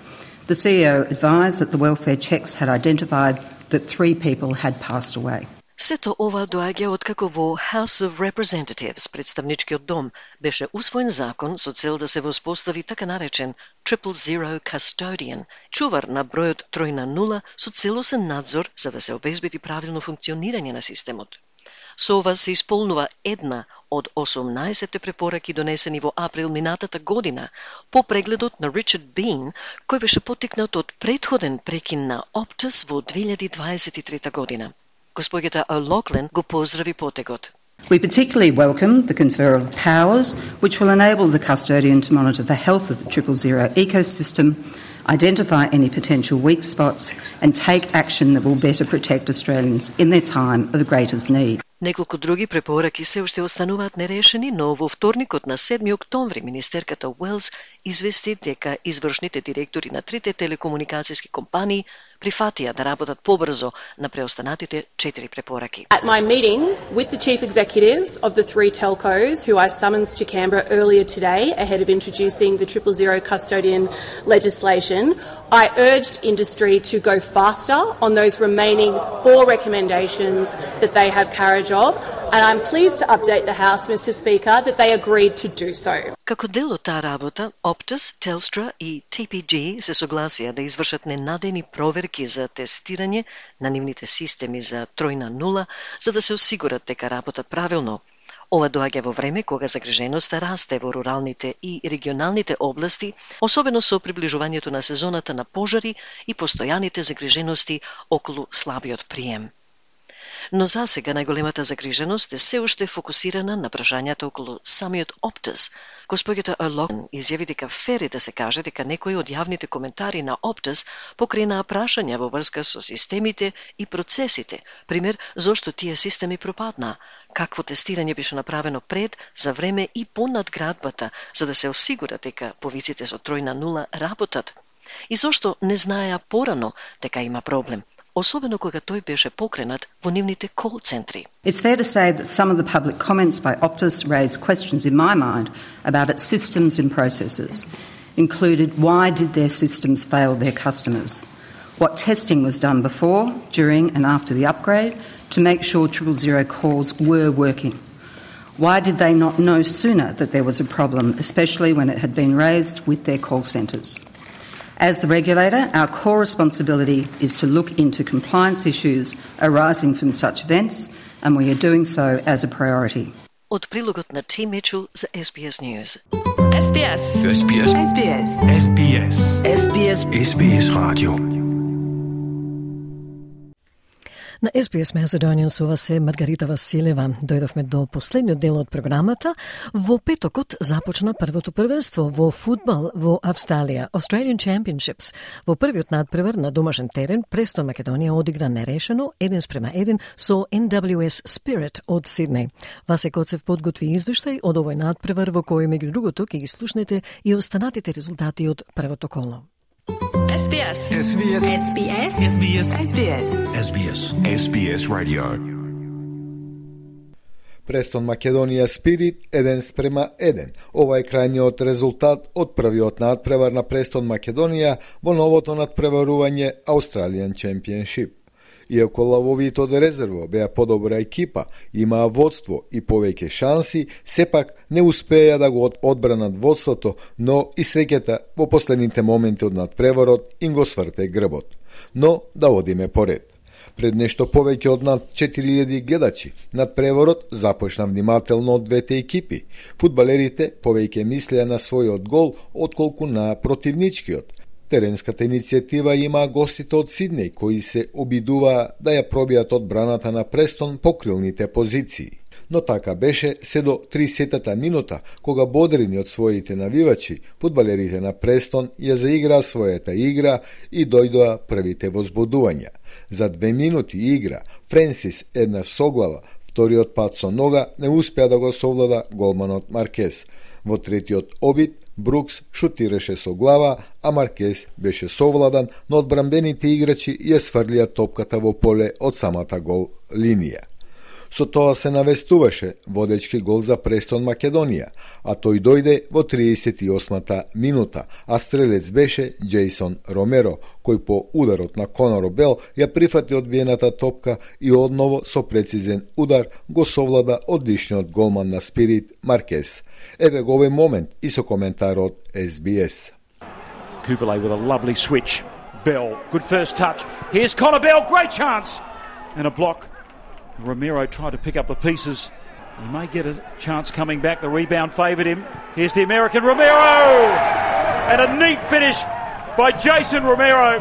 The C E O advised that the welfare checks had identified that three people had passed away. Сето ова доаѓа откако во House of Representatives, представничкиот дом, беше усвоен закон со цел да се воспостави така наречен Triple Zero Custodian, чувар на бројот тројна нула со целосен надзор за да се обезбеди правилно функционирање на системот. Со ова се исполнува една од осумнаесет препораки донесени во април минатата година по прегледот на Ричард Бин, кој беше поттикнат од претходен прекин на Optus во две илјади дваесет и трета година. Госпоѓата О'Лоughlin го поздрави потегот. We particularly welcome the conferral of powers which will enable the custodian to monitor the health of the Triple Zero ecosystem, identify any potential weak spots and take action that will better protect Australians in their time of greatest need. Неколку други препораки се уште остануваат нерешени, но во вторникот на седми октомври министерката Уелс извести дека извршните директори на трите телекомуникацијски компании прифатија да работат побрзо на преостанатите четири препораки. At my meeting with the chief executives of the three telcos who I summoned to Canberra earlier today ahead of introducing the Triple Zero Custodian legislation, I urged industry to go faster on those remaining four recommendations that they have carriage of, and I'm pleased to update the House, Mister Speaker, that they agreed to do so. Како дел од таа работа, Optus, Telstra и T P G се согласија да извршат ненадени проверки за тестирање на нивните системи за тројна нула, за да се осигурат дека работат правилно. Ова доаѓа во време кога загриженоста расте во руралните и регионалните области, особено со приближувањето на сезоната на пожари и постојаните загрижености околу слабиот прием. Но засега најголемата загриженост е се уште фокусирана на прашањата околу самиот Optus. Госпоѓата О'Лоughlin изјави дека фери да се каже дека некои од јавните коментари на Optus покренаа прашања во врска со системите и процесите, пример зошто тие системи пропаднаа, какво тестирање беше направено пред, за време и по надградбата, за да се осигура дека повиците со тројна нула работат, и зошто не знаеа порано дека има проблем, особено кога тој беше покренат во нивните кол центри. It's fair to say that some of the public comments by Optus raised questions in my mind about its systems and processes, included why did their systems fail their customers, what testing was done before, during and after the upgrade to make sure Triple Zero calls were working. Why did they not know sooner that there was a problem, especially when it had been raised with their call centres? As the regulator, our core responsibility is to look into compliance issues arising from such events, and we are doing so as a priority. Од прилогот на Tim Mitchell за S B S News. S B S. S B S. S B S. S B S. S B S. S B S Radio. На S B S Macedonian со вас е Маргарита Василева. Дојдовме до последниот дел од програмата. Во петокот започна првото првенство во фудбал во Австралија, Australian Championships. Во првиот надпревар на домашен терен, Престон Македонија одигра нерешено еден спрема еден со N W S Spirit од Сиднеј. Васе Коцев подготви извештај од овој надпревар во кој меѓу другото ќе ги слушнете и останатите резултати од првото коло. S B S. S B S. S B S. S B S. S B S. S B S. S B S Radio. Престон Македонија Спирит еден спрема еден. Ова е крајниот резултат од првиот надпревар на Престон Македонија во новото надпреварување Australian Championship. Иако лавовите од резерво беа подобра екипа, имаа водство и повеќе шанси, сепак не успеа да го одбранат водството, но и среќата во последните моменти од надпреварот им го сврте грбот. Но да одиме поред. Пред нешто повеќе од над четири илјади гледачи, надпреварот започна внимателно од двете екипи. Фудбалерите повеќе мислеа на својот гол отколку на противничкиот. Теренската иницијатива има гостите од Сиднеј, кои се обидуваа да ја пробијат одбраната на Престон по крилните позиции. Но така беше се до тридесетата минута, кога бодрени од своите навивачи, фудбалерите на Престон ја заиграа својата игра и дојдоа првите возбудувања. За две минути игра, Френсис една соглава, вториот пат со нога не успеа да го совлада голманот Маркес. Во третиот обид, Брукс шутираше со глава, а Маркес беше совладан, но одбранбените играчи ја сврлија топката во поле од самата гол линија. Со тоа се навестуваше водечки гол за Престон Македонија, а тој дојде во триесет и осмата минута, а стрелец беше Джейсон Ромеро, кој по ударот на Коноро Бел ја прифати одбиената топка и одново со прецизен удар го совлада одличниот голман на Спирит Маркес. Еве го овој момент и со коментар од Ес Би Ес. Kubele with a lovely switch. Bell, good first touch. Here's Connor Bell, great chance. And a block. Romero tried to pick up the pieces. He may get a chance coming back. The rebound favoured him. Here's the American Romero! And a neat finish by Jason Romero.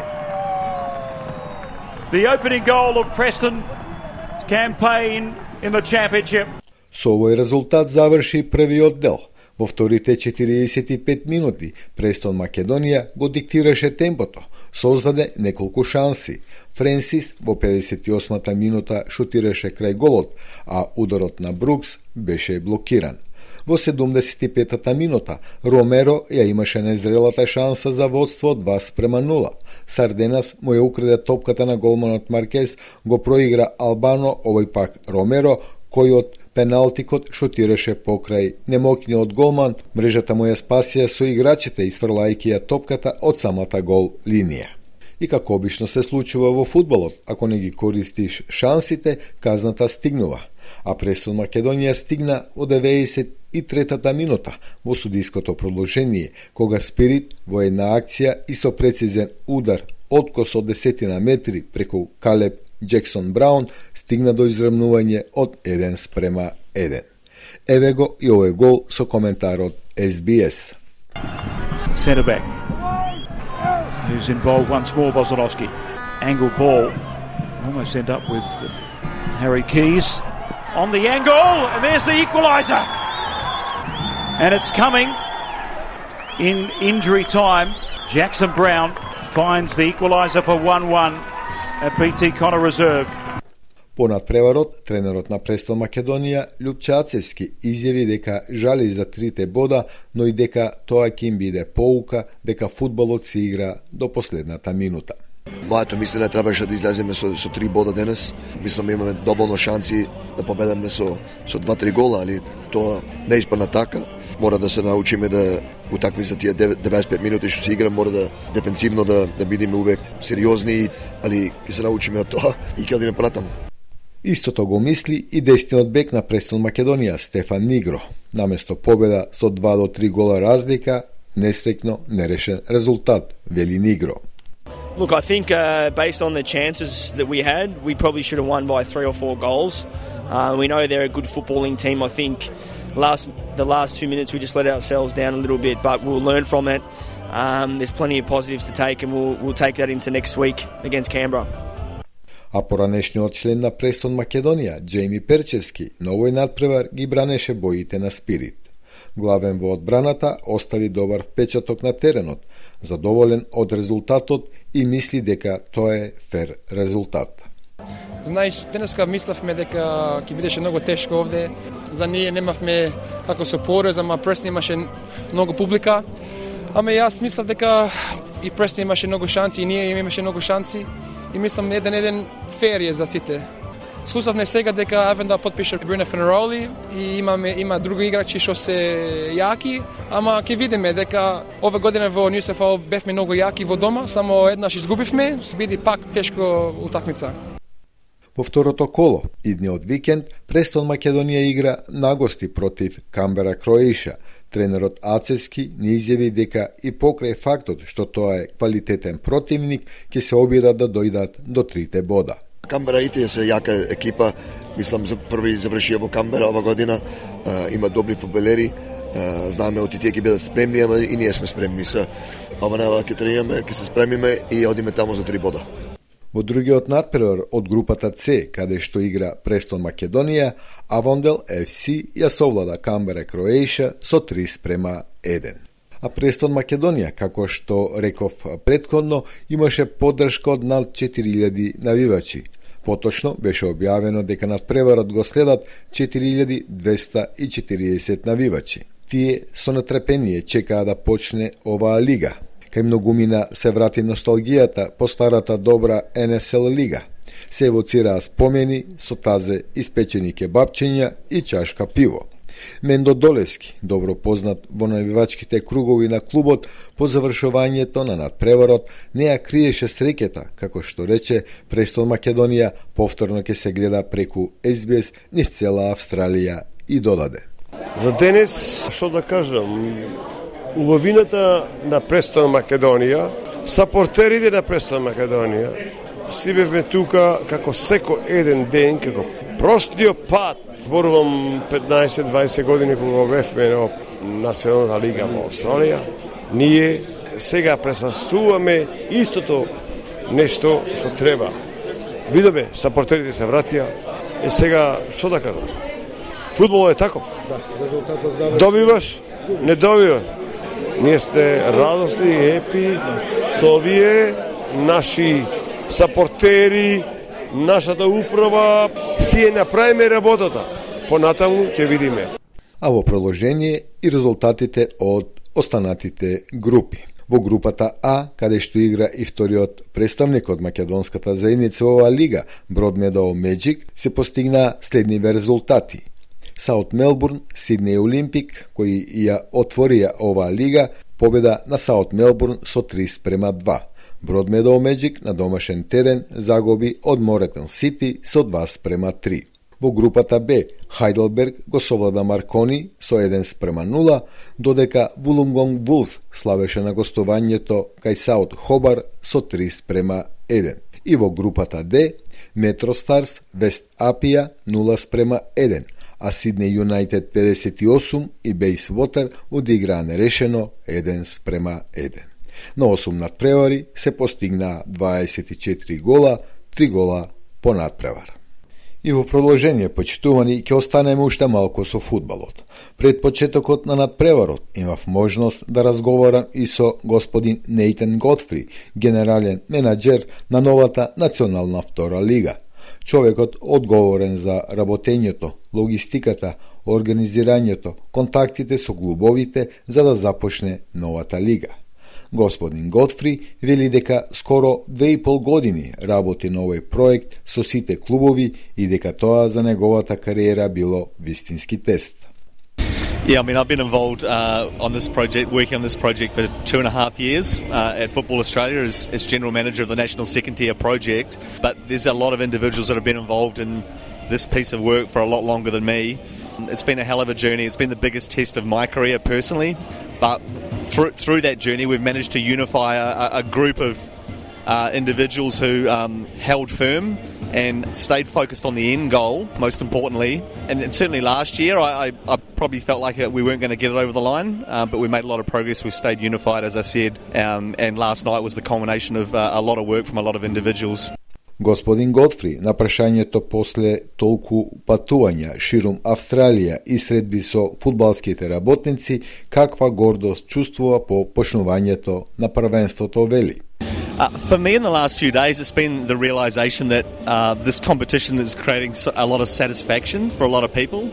The opening goal of Preston's campaign in the championship. Со овој резултат заврши првиот дел. Во вторите четириесет и пет минути Престон Македонија го диктираше темпото, создаде неколку шанси. Френсис во педесет и осмата минута шутираше крај голот, а ударот на Брукс беше блокиран. Во седумдесет и петата минута Ромеро ја имаше незрелата шанса за водство два спрема нула. Сарденас му ја украде топката на голманот Маркес, го проигра Албано, овој пак Ромеро, кој од пеналтикот шутираше покрај немокниот голман, мрежата му ја спасија со играчите изфрлајќи ја топката од самата гол линија. И како обично се случува во фудбалот, ако не ги користиш шансите, казната стигнува. А Престон Македонија стигна во деветдесет и третата минута во судиското продолжение, кога Спирит во една акција и со прецизен удар откос од десетина метри преку Калеб Джексон Браун стигна до изравнување од еден спрема еден. Еве го и овој гол со коментар од Ес Би Ес. Centre back, who's involved once more, Bozanovski. Angle ball, almost end up with Harry Keys on the angle, and there's the equaliser. And it's coming in injury time. Jackson Brown finds the equaliser for one one at Би Ти Connor Reserve. По надпреварот, тренерот на Престон Македонија, Љупчацевски, изјави дека жали за трите бода, но и дека тоа ќе им биде поука дека фудбалот се игра до последната минута. Моето мислење требаше да излеземе со, со три бода денес. Мислам имаме доволно шанси да победиме со, со два-три гола, али тоа не испадна така. Мора да се научиме да утакми за тие деветдесет и пет минути што се игра, мора да дефенсивно да, да бидеме увек сериозни, али ќе се научиме од тоа и ќе одиме понатаму. Истото го мисли и десниот бек на Престон Македонија, Стефан Нигро. Наместо победа со два до три гола разлика, несреќно нерешен резултат, вели Нигро. Look, I think uh, based on the chances that we had, we probably should have won by three or four goals. Uh, we know they're a good footballing team. I think last the last two minutes we just let ourselves down a little bit, but we'll learn from it. Um, there's plenty of positives to take, and we'll, we'll take that into next week against Canberra. А поранешниот член на Престон Македонија, Джейми Перчески, на овој надпревар ги бранеше боите на Спирит. Главен во одбраната остави добар впечаток на теренот, задоволен од резултатот и мисли дека тоа е фер резултат. Знаеш, денеска мислевме дека ќе бидеше многу тешко овде. За ние немавме како со порез, ама Престон имаше многу публика. Ама јас мислев дека и Престон имаше многу шанси, и ние имаше многу шанси. И мислам еден-еден фер е за сите. Слушавме сега дека Евен да подпише Бруно Фенероли и имаме има други играчи што се јаки, ама ќе видиме дека оваа година во Ньюсефал бевме многу јаки во дома, само еднаш изгубивме, биде пак тешко утакмица. Во второто коло, идниот викенд, Престон Македонија игра на гости против Камбера Кроеиша. Тренерот Ацевски не изјави дека и покрај фактот што тоа е квалитетен противник, ќе се обидат да дојдат до трите бода. Камбера и тие се јака екипа, мислам за први завршија во Камбера ова година, а, има добри фудбалери, а, знаеме оти тие ќе бидат спремни, ама и ние сме спремни се. Ова нема ќе тренираме, ќе се спремиме и одиме таму за три бода. Во другиот надпревар од групата С, каде што игра Престон Македонија, Авондел Еф Си ја совлада Камбера Кроеиша со три спрема еден. А Престон Македонија, како што реков претходно, имаше поддршка од над четири илјади навивачи. Поточно беше објавено дека надпреварот го следат четири илјади двеста и четириесет навивачи. Тие со нетрпение чекаа да почне оваа лига. Кај многумина се врати носталгијата по старата добра Ен Ес Ел лига. Се евоцираа спомени со тазе испечени кебапчиња и чашка пиво. Мендо Долевски, добро познат во навивачките кругови на клубот, по завршувањето на надпреварот не ја криеше среќата, како што рече, Престон Македонија повторно ќе се гледа преку Ес Би Ес низ цела Австралија и додаде. За денес, што да кажам, убавината на Престон Македонија, сапортерите на Престон Македонија, си бевме тука како секо еден ден, како простиот пат. Зборувам петнаесет-дваесет години кога бевме на Националната лига во Австралија. Ние сега пресастуваме истото нешто што треба. Видоме, сапортерите се вратија. И сега, што да кажам? Фудбал е таков. Да, резултатот заврши. Добиваш, не добиваш. Ние сте радосни и хепи со овие наши сапортери, нашата управа, си е направиме работата. Понатаму ќе видиме. А во продолжение и резултатите од останатите групи. Во групата А, каде што игра и вториот представник од македонската заедница во оваа лига, Broadmeadow Magic, се постигнаа следниве резултати. Саут Мелбурн, Сиднеј Олимпик, кои ја отворија оваа лига, победа на Саут Мелбурн со три спрема два. Broadmeadow Magic на домашен терен загуби од Моретон Сити со два спрема три. Во групата Б, Хайделберг го совлада Маркони со еден спрема нула, додека Вулунгонг Вулс славеше на гостувањето кај Саут Хобар со три спрема еден. И во групата Д, Метро Старс Вест Апија нула спрема еден, а Сиднеј Юнајтед педесет и осум и Бейсвотер одиграа нерешено еден спрема еден. На осум надпревари се постигнаа дваесет и четири гола, три гола по надпревар. И во продолжение, почитувани, ќе останеме уште малку со фудбалот. Пред почетокот на надпреварот имав можност да разговарам и со господин Нейтан Готфри, генерален менаџер на новата национална втора лига. Човекот одговорен за работењето, логистиката, организирањето, контактите со клубовите за да започне новата лига. Господин Готфри вели дека скоро две и пол години работи на овој проект со сите клубови и дека тоа за неговата кариера било вистински тест. Yeah, I mean, I've been involved uh, on this project, working on this project for two and a half years uh, at Football Australia as, as General Manager of the National Second Tier project. But there's a lot of individuals that have been involved in this piece of work for a lot longer than me. It's been a hell of a journey. It's been the biggest test of my career personally. But through, through that journey, we've managed to unify a, a group of uh, individuals who um, held firm and stayed focused on the end goal, most importantly. And, and certainly last year, I, I, I probably felt like we weren't going to get it over the line, uh, but we made a lot of progress. We stayed unified, as I said, um, and last night was the culmination of uh, a lot of work from a lot of individuals. Господин Готфри, на прашањето после толку патувања ширум Австралија и средби со фудбалските работници, каква гордост чувствува по почнувањето на првенството, вели. Uh, for me in the last few days, it's been the realisation that uh, this competition is creating a lot of satisfaction for a lot of people.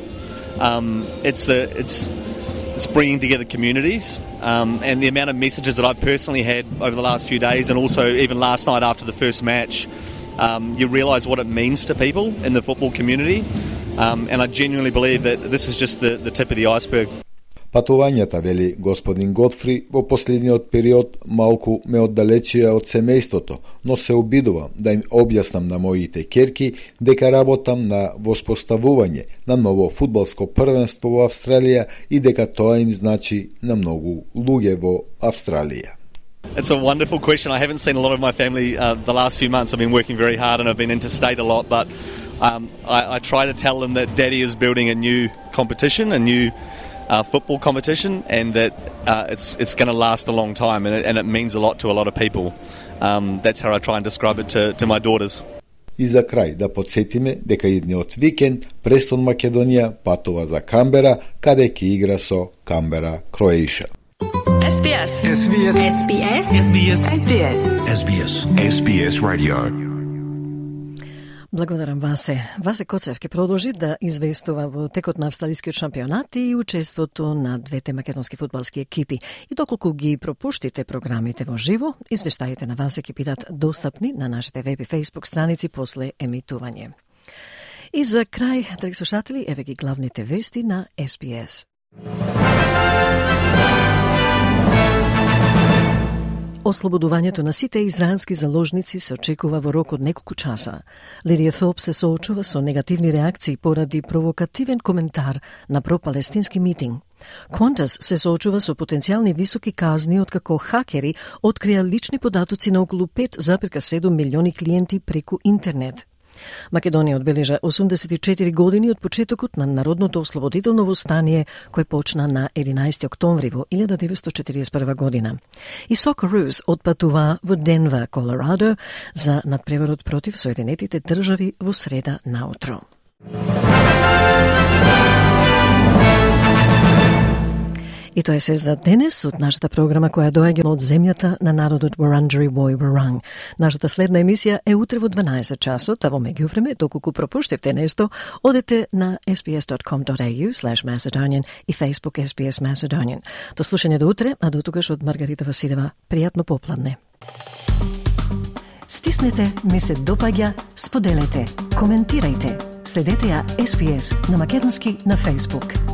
Um, it's the it's it's bringing together communities, um, and the amount of messages that I've personally had over the last few days, and also even last night after the first match, um, you realise what it means to people in the football community, um, and I genuinely believe that this is just the, the tip of the iceberg. Патувањата, вели господин Готфри, во последниот период малку ме оддалечија од семејството, но се обидувам да им објаснам на моите ќерки дека работам на воспоставување на ново фудбалско првенство во Австралија и дека тоа им значи на многу луѓе во Австралија. It's a wonderful question. I haven't seen a lot of my family uh, the last few months. I've been working very hard and I've been interstate a lot, but um, I, I try to tell them that Daddy is building a new competition, a new Uh, football competition, and that uh, it's it's going to last a long time, and it, and it means a lot to a lot of people. Um, that's how I try and describe it to, to my daughters. И за крај да подсетиме дека идниот викенд Престон Македонија патува за Камбера, каде ќе игра со Камбера Кроеиша. Ес Би Ес. Ес Би Ес. Ес Би Ес. Ес Би Ес. Ес Би Ес. Ес Би Ес. Ес Би Ес Radio. Благодарам Васе. Васе Коцев ќе продолжи да известува во текот на австралискиот шампионат и учеството на двете македонски фудбалски екипи. И доколку ги пропуштите програмите во живо, извештаите на Васе ќе бидат достапни на нашите веб и фейсбук страници после емитување. И за крај, драги слушатели, еве ги главните вести на Ес Би Ес. Ослободувањето на сите израелски заложници се очекува во рок од неколку часа. Лидија Thorpe се соочува со негативни реакции поради провокативен коментар на пропалестински митинг. Qantas се соочува со потенцијални високи казни откако хакери открија лични податоци на околу пет зарез седум милиони клиенти преку интернет. Македонија одбележа осумдесет и четири години од почетокот на Народното ослободително востание кој почна на единаесети октомври во илјада деветстотини четиридесет и прва година. И Socceroos отпатува во Денвер, Колорадо за надпреварот против Соединетите држави во среда наутро. И тоа е се за денес од нашата програма која доаѓа од земјата на народот Wurundjeri Woi Wurrung. Нашата следна емисија е утре во дванаесет часот, а во меѓувреме, доколку пропуштивте нешто, одете на ес би ес точка ком точка ей ю слеш Macedonian и Facebook Ес Би Ес Macedonian. До слушање до утре, а до тогаш од Маргарита Василева. Пријатно попладне. Стиснете, ми се допаѓа, споделете, коментирајте. Следете ја Ес Би Ес на македонски на Facebook.